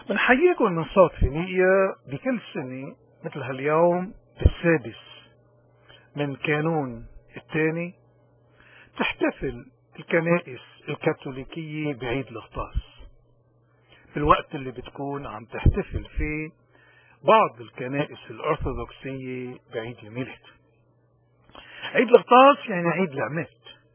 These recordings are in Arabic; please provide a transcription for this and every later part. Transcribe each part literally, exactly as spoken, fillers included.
بنحييكم من صوت فينيقيا بكل سنة مثل هاليوم السادس من كانون الثاني تحتفل الكنائس الكاثوليكية بعيد الغطاس، بالوقت اللي بتكون عم تحتفل فيه بعض الكنائس الأرثوذكسية بعيد الميلاد. عيد الغطاس يعني عيد العماد،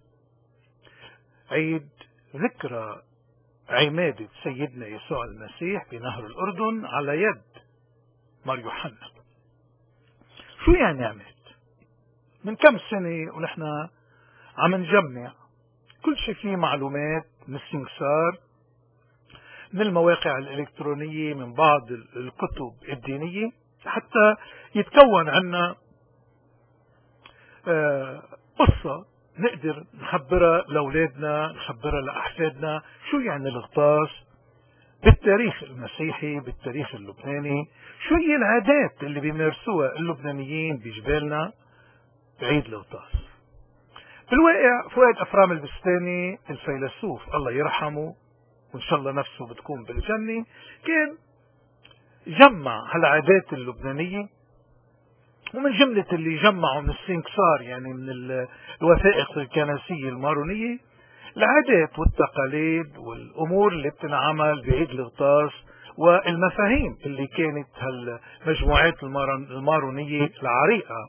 عيد ذكرى عمادة سيدنا يسوع المسيح بنهر الأردن على يد مار يوحنا. شو يعني عماد؟ من كم سنة ونحن عم نجمع كل شيء فيه معلومات من السنكسار، من المواقع الإلكترونية، من بعض الكتب الدينية، حتى يتكون عنا قصة نقدر نخبرها لأولادنا، نخبرها لأحفادنا. شو يعني الغطاس بالتاريخ المسيحي، بالتاريخ اللبناني؟ شو هي العادات اللي بيمارسوها اللبنانيين بجبالنا بعيد الغطاس؟ بالواقع فؤاد أفرام البستاني الفيلسوف الله يرحمه وإن شاء الله نفسه بتكون بالجنة، كان جمع هالعادات اللبنانية، ومن جملة اللي جمعوا من السنكسار يعني من الوثائق الكنسية المارونية العادات والتقاليد والأمور اللي بتنعمل بعيد الغطاس، والمفاهيم اللي كانت هالمجموعات المارونية العريقة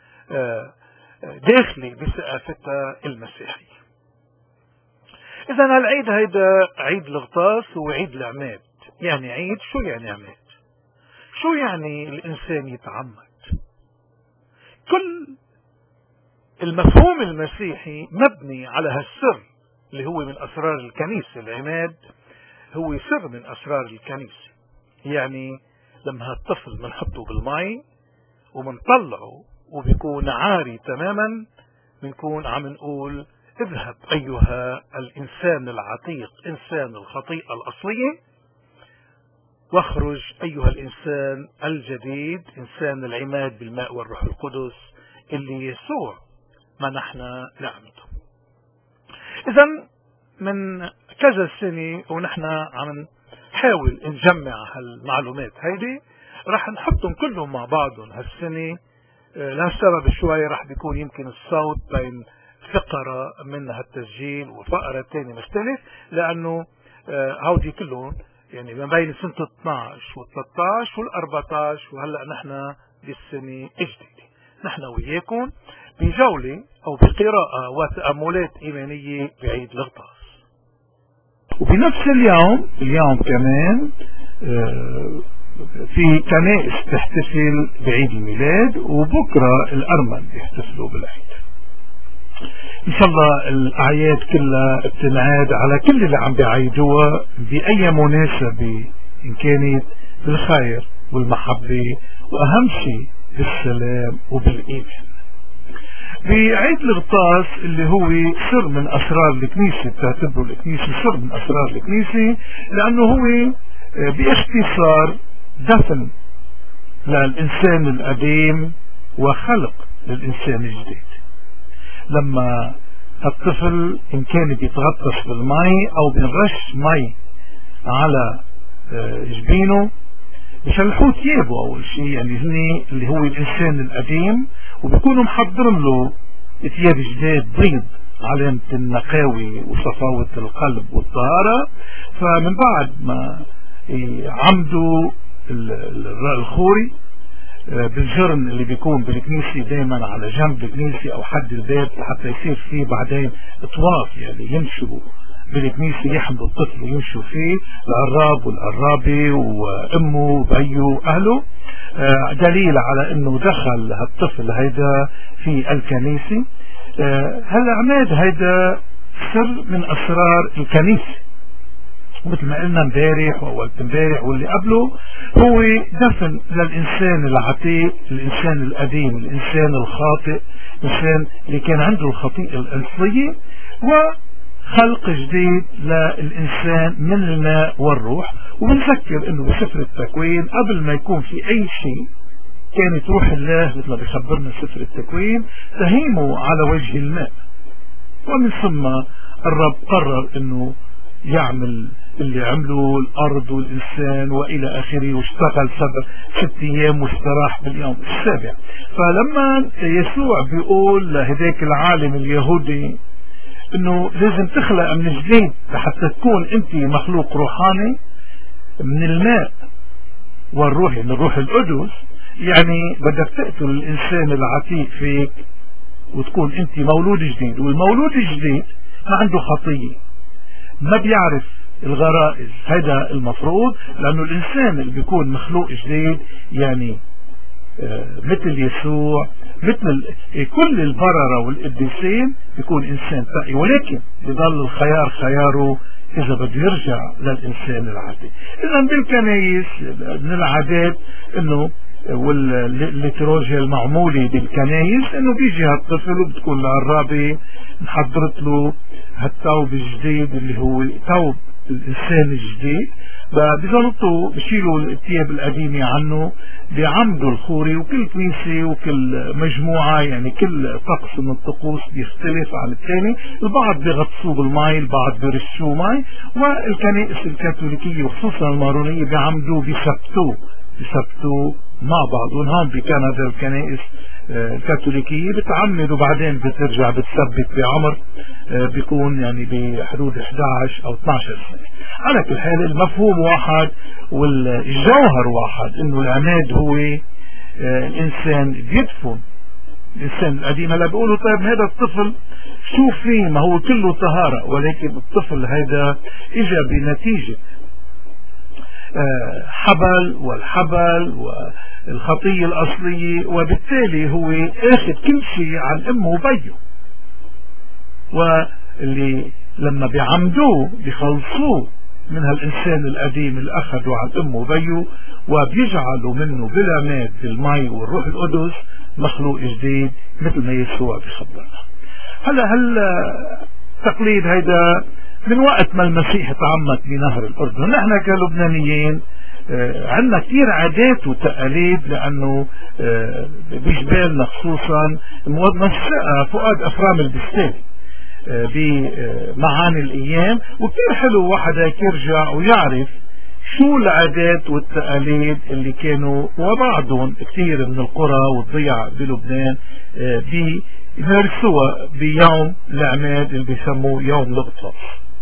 داخلي بثقافتها المسيحية. إذا هالعيد هيدا عيد الغطاس هو عيد العماد. يعني عيد، شو يعني عماد؟ شو يعني الإنسان يتعمد؟ كل المفهوم المسيحي مبني على هالسر اللي هو من أسرار الكنيسة. العماد هو سر من أسرار الكنيسة. يعني لما هالطفل بنحطه بالماء ومنطلعه وبيكون عاري تماما، بنكون عم نقول اذهب أيها الإنسان العتيق، إنسان الخطيئة الأصلية، واخرج أيها الإنسان الجديد، إنسان العماد بالماء والروح القدس اللي يسوع منحنا نعمته. إذا من كذا سنة ونحن عم نحاول نجمع هالمعلومات هيدي، رح نحطهم كلهم مع بعضهم هالسنة. لهالسبب شوي رح بيكون يمكن الصوت بين فقرة من هالتسجيل وفقرة تاني مختلف، لأنه هودي كلهم يعني ما بين سنة اثناشر و13 وال14، وهلأ نحن بالسنة الجديدة. نحن وياكم بجولة أو بقراءة وتأملات إيمانية بعيد الغطاس. وبنفس اليوم اليوم كمان في كنائس تحتفل بعيد الميلاد، وبكرة الأرمن يحتفلوا بالعيد. إن شاء الله الأعياد كلها بتنعاد على كل اللي عم بيعيدوها بأي مناسبة، إن كانت بالخير والمحبة، وأهم شيء بالسلام وبالإيمان. بعيد الغطاس اللي هو سر من أسرار الكنيسة، بتعتبره الكنيسة سر من أسرار الكنيسة، لأنه هو باختصار دفن للإنسان القديم وخلق للإنسان الجديد. لما الطفل إن كان بيتغطس بالماء أو بنرش ماء على جبينه بشلحوه ثيابه أول شيء، يعني هني اللي هو الإنسان القديم، وبيكونوا محضرين له ثياب جداد بيض علامة النقاوة وصفاوة القلب والطهارة. فمن بعد ما عمدوا الخوري بالجرن اللي بيكون بالكنيسة دايما على جنب الكنيسة او حد الباب، حتى يصير فيه بعدين اطواف يعني يمشوا بالكنيسة، يحملوا الطفل ويمشوا فيه العراب والقرابة وامه وبيه واهله، دليل على انه دخل هالطفل هيدا في الكنيسة. هالعماد هيدا سر من اسرار الكنيسة، مثل ما قلنا امبارح واول امبارح واللي قبله، هو دفن للانسان العتيق، الانسان القديم، الانسان الخاطئ، الانسان اللي كان عنده الخطيئة الاصلية، وخلق جديد للانسان من الماء والروح. وبنذكر انه بسفر التكوين قبل ما يكون في اي شيء كانت روح الله مثل ما بيخبرنا سفر التكوين تهيمه على وجه الماء، ومن ثم الرب قرر انه يعمل اللي عملوا الارض والانسان والى اخره، واشتغل سبع ست ايام واستراح باليوم السابع. فلما يسوع بيقول لهداك العالم اليهودي انه لازم تخلق من جديد لحتى تكون انت مخلوق روحاني من الماء والروح، من الروح القدس، يعني بدك تقتل الانسان العتيق فيك وتكون انت مولود جديد. والمولود الجديد ما عنده خطية، ما بيعرف الغرائز، هذا المفروض، لانه الانسان اللي بيكون مخلوق جديد يعني آه مثل يسوع، مثل كل البررة والقديسين، بيكون انسان تقي، ولكن بضل الخيار خياره اذا بده يرجع للانسان العادي. اذا بالكنايس من العادات انه والليتروجيا المعمولة بالكنايس انه بيجي هالطفل وبتكون العرابة محضرت له هالثوب الجديد اللي هو ثوب الانسان الجديد، بيزلطوا بشيلوا الثياب القديمة عنه، بيعمدوا الخوري، وكل كنيسة وكل مجموعة يعني كل طقس من الطقوس بيختلف عن الثاني. البعض بيغطسوه بالماء، البعض بيرشوه ماء، والكنائس الكاثوليكية وخصوصا المارونية بيعمدوه بيثبتوه بيثبتوه مع بعض. وهون بكندا الكنائس الكاثوليكية بتعمد وبعدين بترجع بتثبت بعمر بيكون يعني بحدود احد عشر او اثني عشر سنة. على كل حال المفهوم واحد والجوهر واحد، انه العماد هو الانسان بيدفن الانسان القديم. هلا بيقولوا طيب هذا الطفل شو فيه، ما هو كله طهارة، ولكن الطفل هذا اجى بنتيجة حبل والحبل والخطية الأصلية، وبالتالي هو اخذ كل شيء عن امه وبيه، واللي لما بيعمدوه بيخلصوه من هالإنسان القديم اللي أخذوا عن امه وبيه، وبيجعلوا منه بلا ماء بالمي والروح القدس مخلوق جديد مثل ما يسوع بيخبرنا. هلا هل تقليد هيدا من وقت ما المسيح تعمد بنهر الأردن. نحن كلبنانيين آه عندنا كثير عادات وتقاليد، لأنه آه بجبالنا خصوصا موثقة فؤاد أفرام البستاني آه بمعاني الأيام، وكثير حلو واحد هيك يرجع ويعرف شو العادات والتقاليد اللي كانوا وبعضهم كثير من القرى والضيع بلبنان آه بيمارسوها بيوم العماد اللي بيسموه يوم الغطاس.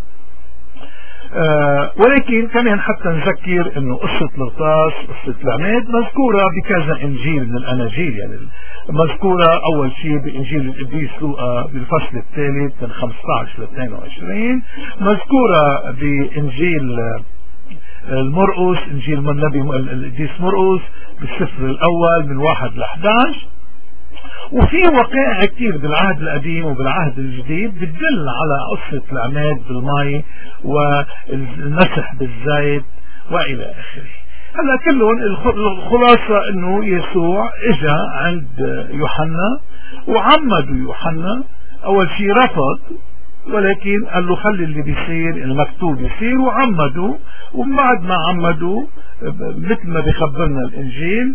آه ولكن كمان حتى نذكر انه قصة الغطاس قصة العماد مذكورة بكذا انجيل من الاناجيل، يعني مذكورة اول شيء بانجيل القديس لوقا بالفصل الثالث من خمسة عشر ل اثنين وعشرين، مذكورة بانجيل المرقس، انجيل من النبي القديس مرقس بالسفر الاول من واحد ل احد عشر. وفي وقائع كتير بالعهد القديم وبالعهد الجديد بتدل على قصة العماد بالماء والمسح بالزيت والى اخره. هلا كلهم الخلاصة انه يسوع اجا عند يوحنا وعمدوا يوحنا. اول شيء رفض، ولكن قال له خلي اللي بيصير المكتوب يصير، وعمدوا. ومن بعد ما عمدوا مثل ما بيخبرنا الانجيل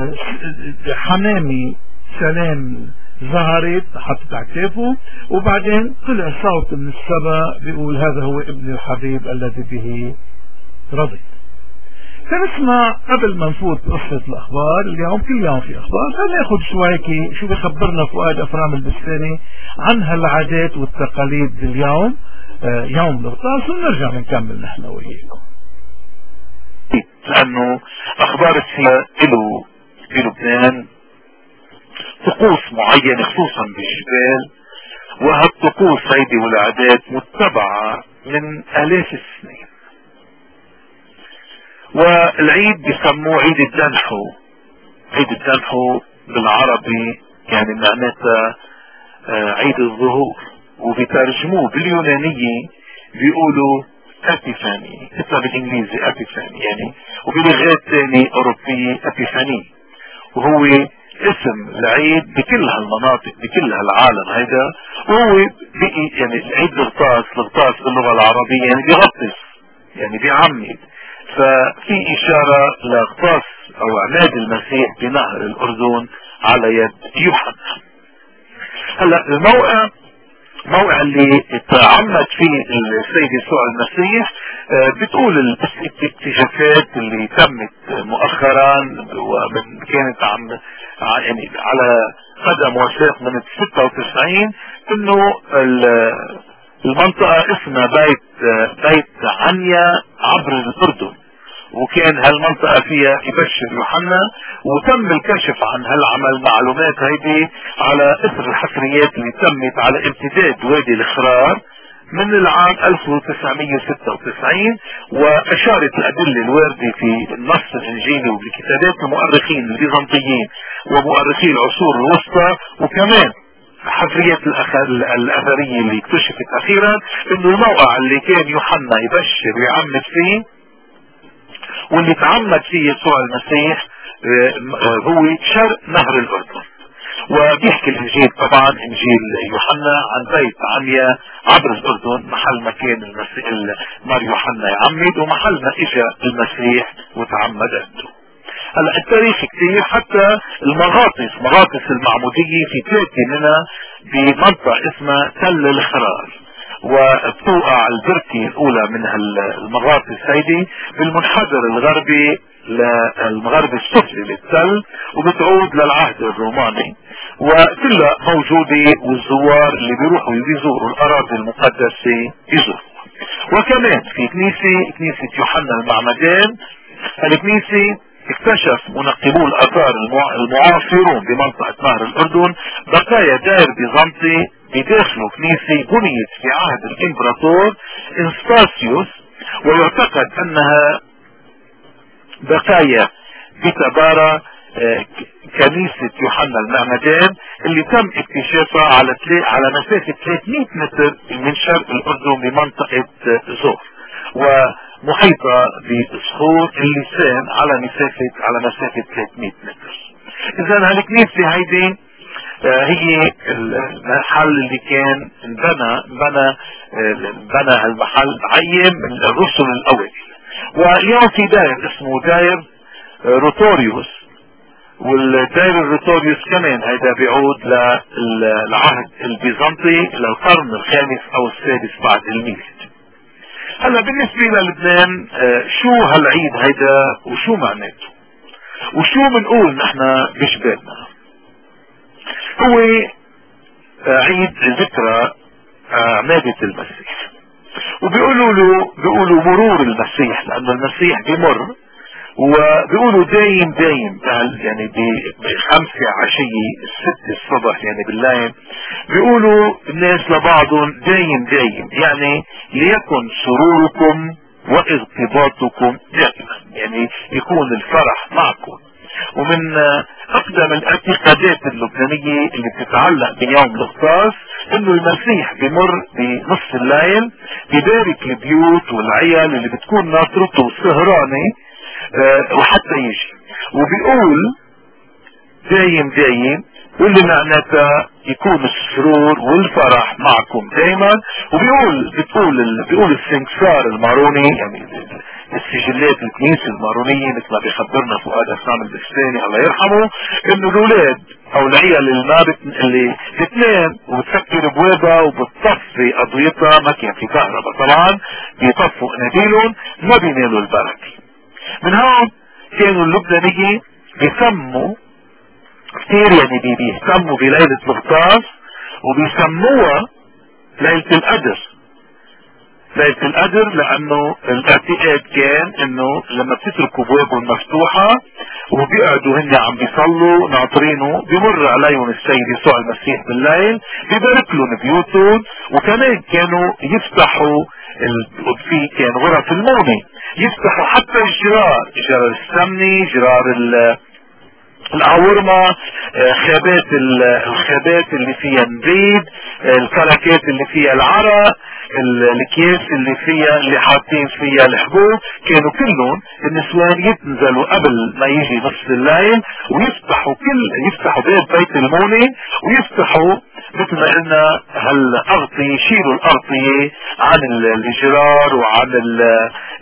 حمامي سلام ظهرت حطت على كتافه، وبعدين طلع صوت من السماء بيقول هذا هو ابن الحبيب الذي به رضيت. فنسمع قبل ما نفوت قصة الأخبار، اليوم كل يوم في أخبار، فناخد شوي شو بيخبرنا فؤاد أفرام البستاني عن هالعادات والتقاليد اليوم آه يوم الغطاس، ونرجع نكمل نحن وياكم. لأنه أخبار السياسة له بلبنان طقوس معينة خصوصا بالجبال، وهالطقوس هيدي والعادات متبعة من آلاف السنين. والعيد بيسموه عيد الدنحو. عيد الدنحو بالعربي يعني معناتها عيد الظهور، وبيترجموه باليونانية بيقولوا ابيفاني، اسمها بالانجليزي ابيفاني يعني، وبلغات ثانية اوروبية ابيفاني، وهو اسم العيد بكل هالمناطق بكل هالعالم هيدا. وهو بقي يعني عيد الغطاس، الغطاس باللغة العربية يعني بيغطس يعني بيعمد، ففي اشارة لغطاس او عماد المسيح بنهر الاردن على يد يوحنا. هلا الموقع الموقع اللي تعمد فيه السيد يسوع المسيح. بتقول الاكتشافات اللي تمت مؤخرا ومن كانت عم يعني على قدم وساق من ستة وتسعين انه المنطقة اسمها بيت بيت عنيا عبر الاردن، وكان هالمنطقة فيها يبشر يوحنا، وتم الكشف عن هالعمل معلومات هيدي على اثر الحفريات اللي تمت على امتداد وادي الخرار من العام ألف وتسعمية وستة وتسعين. واشارت الادلة الواردة في النص الانجيلي وبكتابات المؤرخين البيزنطيين ومؤرخي العصور الوسطى، وكمان حفريات الاثرية اللي اكتشفت اخيرا، انه الموقع اللي كان يوحنا يبشر ويعمد فيه واللي تعمد فيه يسوع المسيح هو شرق نهر الاردن. وبيحكي الانجيل طبعا انجيل يوحنا عن بيت عنيا عبر الاردن، محل ما كان المسيح مار يوحنا يعمد ومحل ما اجى المسيح وتعمد عنده. هلا التاريخ كتير، حتى المغاطس مغاطس المعمودية في ثلاثة منها بمنطقة اسمها تل الخرار، وبتوقع البركة الاولى من المغاطس هيدي بالمنحدر الغربي للمغرب السفلي للتل، وبتعود للعهد الروماني، وكلها موجودة والزوار اللي بيروحوا يزوروا الاراضي المقدسة يزوروا. وكمان في كنيسة كنيسة يوحنا المعمدان. الكنيسة اكتشف منقبو الاثار المعاصرون بمنطقة نهر الاردن بقايا دائر بيزنطي بداخله كنيسة بنيت في عهد الامبراطور انستاسيوس، ويعتقد انها بقايا بتبارة كنيسة يوحنا المعمدان اللي تم اكتشافها على على مسافة ثلاثمية متر من شرق الاردن بمنطقة زور، ومحيطة بصخور اللسان على مسافة على مسافة ثلاثمية متر. اذا هالكنيسة هيدي هي المحل اللي كان انبنى بنى بنى هالمحل عين من الرسل الاوائل. واليوم في داير اسمه داير روتوريوس، والداير الروتوريوس كمان هيدا بيعود للعهد البيزنطي للقرن الخامس او السادس بعد الميلاد. هلا بالنسبة للبنان شو هالعيد هيدا وشو معناته وشو بنقول نحن بجبالنا؟ هو عيد ذكرى عمادة المسيح، وبيقولوا له بيقولوا مرور المسيح لأن المسيح بمر، وبيقولوا دايم دايم يعني بخمسة عشية الست الصبح يعني بالليل، بيقولوا الناس لبعضهم دايم دايم يعني ليكن سروركم واغتباطكم دائما، يعني يكون الفرح معكم. ومن اقدم الاعتقادات اللبنانية اللي بتتعلق بيوم الاغطاس انه المسيح بمر بنص الليل بيبارك البيوت والعيال اللي بتكون ناطرته سهرانة أه وحتى يجي، وبيقول دايم دايم واللي معناتها يكون السرور والفرح معكم دايما. وبيقول بتقول بيقول السنكسار الماروني يعني السجلات الكنيسة المارونية مثل ما بيخبرنا فؤاد اسلام البستاني الله يرحمه، انه الاولاد او العيال اللي ما بت... اللي بتنام وبتسكر بوابها وبتطفي اضويتها، ما كان في كهرباء طبعا، بيطفوا اناديلهم ما بينالوا البركة. من هون كانوا اللبنانيين بيسموا كتير يعني بيهتموا بليلة الغطاس وبيسموها ليلة القدر. ليلة القدر لانه الاعتقاد كان انه لما بتتركوا بوابهم مفتوحة وبيقعدوا هن عم بيصلوا ناطرينه بمر عليهم السيد يسوع المسيح بالليل بيبارك لهم بيوتهم. وكمان كانوا يفتحوا في كان غرف المونة يفتحوا حتى الجرار، جرار السمني، جرار العورمة، خابات الخابات اللي فيها نبيد، الفلكات اللي فيها العرق، الاكياس اللي فيها اللي حاطين فيها الحبوب، كانوا كلهم النسوان يتنزلوا قبل ما يجي نصف الليل ويفتحوا كل يفتحوا باب بيت المونة ويفتحوا مثل ما قلنا هالاغطية، يشيلوا الاغطية عن الجرار وعن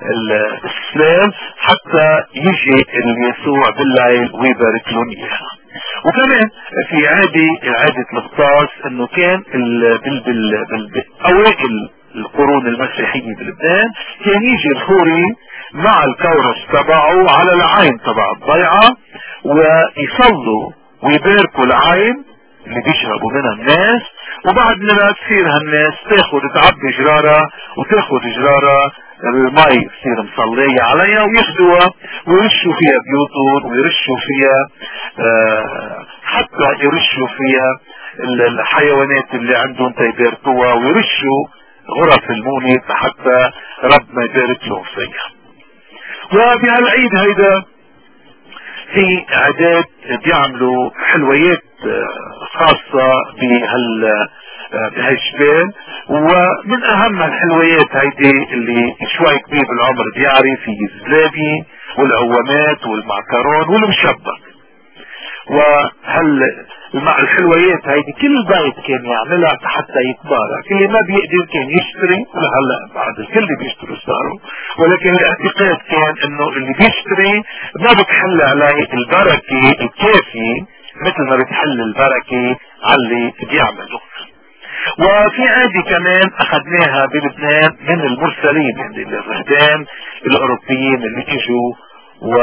السلام حتى يجي يسوع بالليل ويبارك لهم اياها. وكمان في عادة عادة الغطاس انه كان ال بال بال بال اوائل القرون المسيحية بلبنان كان يجي الخوري مع الكورس تبعه على العين تبع الضيعة ويصلوا ويباركوا العين اللي بيشربوا منها الناس، وبعد ما تصير هالناس تاخد تعبي جرارة وتاخد جرارة المي تصير مصلية عليها وياخدوها ويرشوا فيها بيوتهم ويرشوا فيها آه حتى يرشوا فيها الحيوانات اللي عندهم تيباركوها ويرشوا غرف المونة حتى ربنا يبارك لهم فيها. وبهالعيد هيدا في عادات بيعملوا حلويات خاصة بهال بهالجبال، ومن اهم الحلويات هيدي اللي شوي كبير بالعمر بيعرف في الزلابي والعوامات والمعكرون والمشبك. وهل الحلويات هيدي كل بيت كان يعملها حتى يتبارك، اللي ما بيقدر كان يشتري، هلا بعد الكل بيشتروا صاروا، ولكن الاعتقاد كان انه اللي بيشتري ما بتحل عليه البركة الكافي مثل ما بتحل البركة على اللي بيعمله. وفي عادي كمان اخذناها بلبنان من المرسلين، يعني الرهبان الاوروبيين اللي اجوا و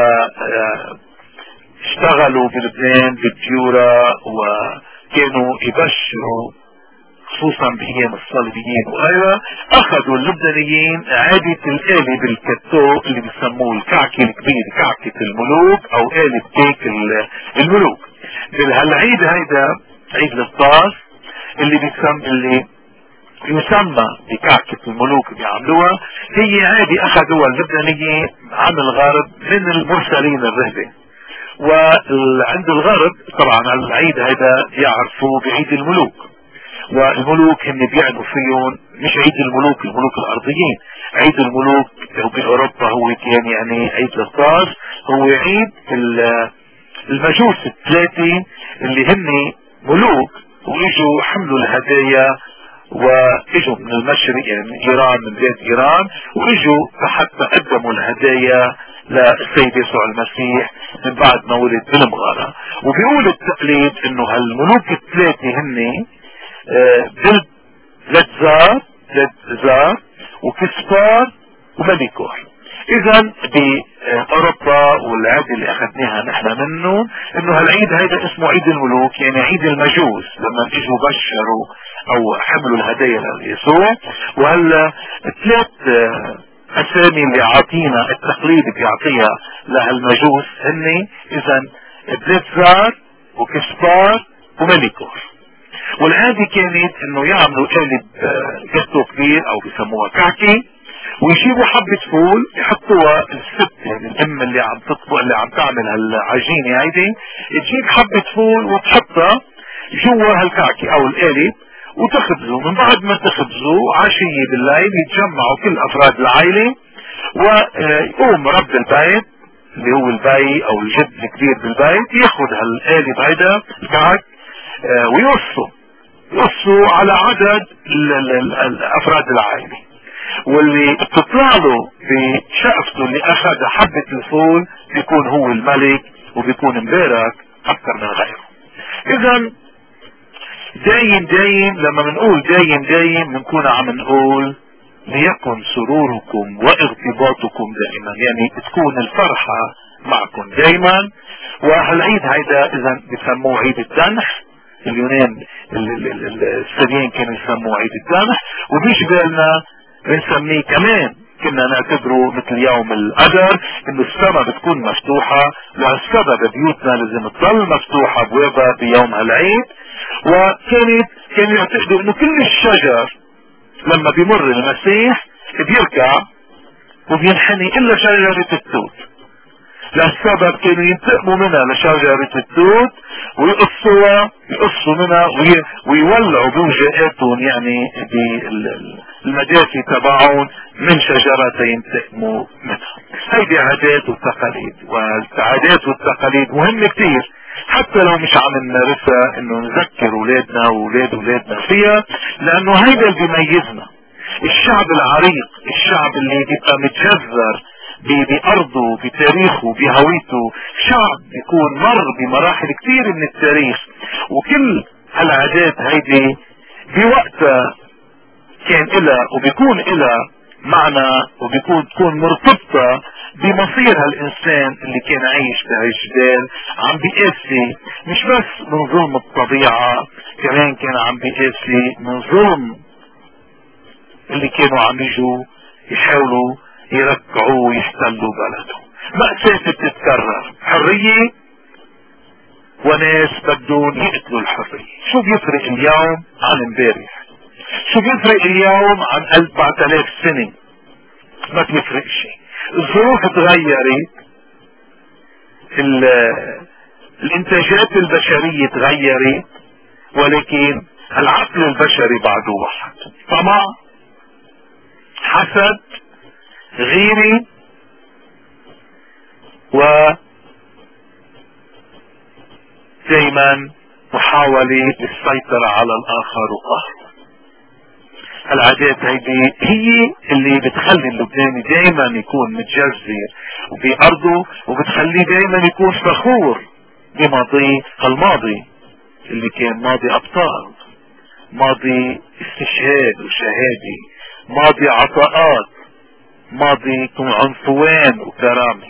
اشتغلوا بلبنان بالديورة وكانوا يبشروا خصوصا بايام الصليبيين وغيرها. اخذوا اللبنانيين عادة الآلة بالكتو اللي بيسموه الكعكة الكبير، كعكة الملوك او آلة كيك الملوك. بالهالعيد هيدا عيد الغطاس اللي بيسمى اللي يسمى بكعكة الملوك بيعملوها، هي عادي اخذوها اللبنانيين عن الغرب من المرسلين الرهبة. وعند الغرب طبعا العيد هذا يعرفوا بعيد الملوك، والملوك هم بيعنوا فيهم مش عيد الملوك الملوك الارضيين، عيد الملوك باوروبا هو كان يعني عيد الغطاس، هو عيد المجوس الثلاثة اللي هن ملوك واجوا حملوا الهدايا واجوا من المشرق يعني من ايران من بلاد ايران، واجوا حتى قدموا الهدايا للسيد يسوع المسيح من بعد ما ولد بالمغارة. وبيقول التقليد انه هالملوك الثلاثة هن بلتزار بلتزار وكسبار ومليكور. اذا باوروبا والعادة اللي اخذناها نحن منه انه هالعيد هيدا اسمه عيد الملوك، يعني عيد المجوس لما اجوا بشروا او حملوا الهدايا ليسوع. وهلا ثلاث اسامي اللي عاطينا التقليد بيعطيها لهالمجوس هن اذا بلتزار وكسبار ومليكور. والعادة كانت انه يعملوا قالب جاتو كبير او بيسموها كعكة، ويجيبوا حبة فول يحطوها الست يعني الام اللي عم تطبخ اللي عم تعمل هالعجينة هيدي، تجيب حبة فول وتحطها جوا هالكعكة او القالب وتخبزوا. من بعد ما تخبزوا عشية بالليل يتجمعوا كل افراد العائلة، ويقوم رب البيت اللي هو البي او الجد الكبير بالبيت ياخد هالقالب هيدا الكعك ويقصوا يقصوا على عدد الافراد العائلة، واللي بتطلع له بشقفته اللي اخذ حبة الفول بيكون هو الملك وبيكون مبارك اكثر من غيره. اذا دايم دايم لما بنقول دايم دايم بنكون عم نقول ليكن سروركم واغتباطكم دائما، يعني تكون الفرحة معكم دايما. وهالعيد هيدا اذا بسموه عيد الدنح، اليونان السريين كانوا يسموه عيد الدنح، وبيشبهنا بنسميه كمان كنا نعتبره مثل يوم القدر، انه السماء بتكون مفتوحة، لهالسبب بيوتنا لازم تضل مفتوحة ابوابها بيوم هالعيد. وكانت كانوا يعتقدوا انه كل الشجر لما بيمر المسيح بيركع وبينحني الا شجرة التوت، لهالسبب كانوا ينتقموا منها لشجرة التوت ويقصوها يقصوا منها ويولعوا بوجهاتهم يعني بالمدافع تبعهم من شجرة ينتقموا منها. هيدي عادات وتقاليد، والعادات والتقاليد مهم كتير حتى لو مش عم نمارسها انه نذكر اولادنا واولاد اولادنا فيها، لانه هيدا اللي بيميزنا. الشعب العريق، الشعب اللي بيبقى متجذر بأرضه بتاريخه بهويته. شعب بيكون مر بمراحل كتير من التاريخ، وكل هالعادات هيدي بوقتها كان إلها وبيكون إلها معنى، وبيكون تكون مرتبطة بمصير هالإنسان اللي كان عايش بهالجبال، عم بيقاسي مش بس من ظلم الطبيعة، كمان كان عم بيقاسي من ظلم اللي كانوا عم يجوا يحاولوا يركعوه ويحتلوا بلده. مأساة بتتكرر، حرية وناس بدهم يقتلوا الحرية. شو بيفرق اليوم عن امبارح؟ شو بيفرق اليوم عن أربعة آلاف سنة؟ ما بيفرق شيء. الظروف تغيرت، الانتاجات البشرية تغيرت، ولكن العقل البشري بعده واحد: طمع، حسد، غيرة، و دايما محاولة السيطرة على الآخر وقهره. العادات هيدي هي اللي بتخلي اللبناني دايما يكون متجزر وبأرضه، وبتخليه دايما يكون فخور بماضيه الماضي اللي كان ماضي أبطال، ماضي استشهاد وشهادة، ماضي عطاءات، ماضي عنفوان وكرامة.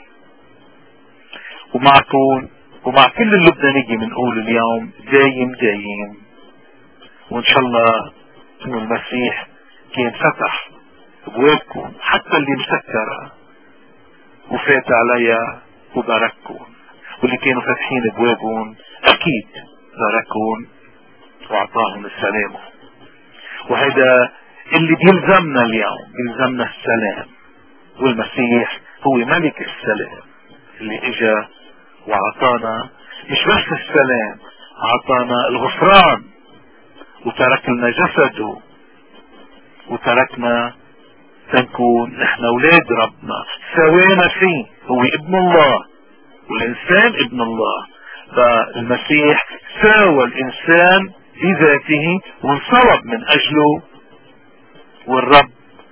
ومعكم ومع كل اللبنانية بنقول اليوم دايم دايم، وان شاء الله انه المسيح كان فتح ابوابكم حتى اللي مسكرة وفات عليها وبارككم، واللي كانوا فاتحين ابوابهم اكيد باركهم واعطاهم السلام. وهذا اللي بيلزمنا اليوم، بيلزمنا السلام، والمسيح هو ملك السلام اللي اجا وعطانا مش بس السلام، عطانا الغفران وترك لنا جسده، وتركنا تنكون نحن اولاد ربنا، سوينا فيه، هو ابن الله والانسان ابن الله. فالمسيح ساوى الانسان بذاته وانصلب من اجله، والرب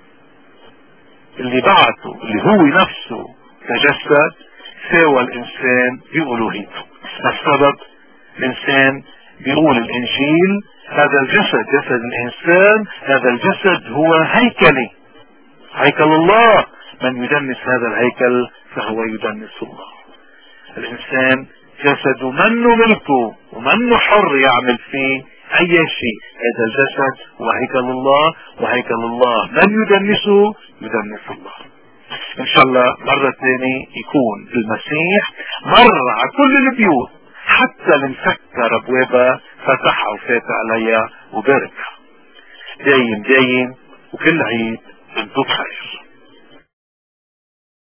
اللي بعته اللي هو نفسه تجسد ساوى الانسان بألوهيته. السبب الانسان بيقول الانجيل هذا الجسد جسد الانسان، هذا الجسد هو هيكلي، هيكل الله، من يدنس هذا الهيكل فهو يدنس الله. الانسان جسده منه ملكه ومنه حر يعمل فيه اي شيء، هذا الجسد هو هيكل الله، وهيكل الله من يدنسه يدنس الله. ان شاء الله مرة ثانية يكون المسيح مر على كل البيوت حتى المسكر ابوابها فتحها وفات عليها وباركها. دايم دايم وكل عيد انتم بخير.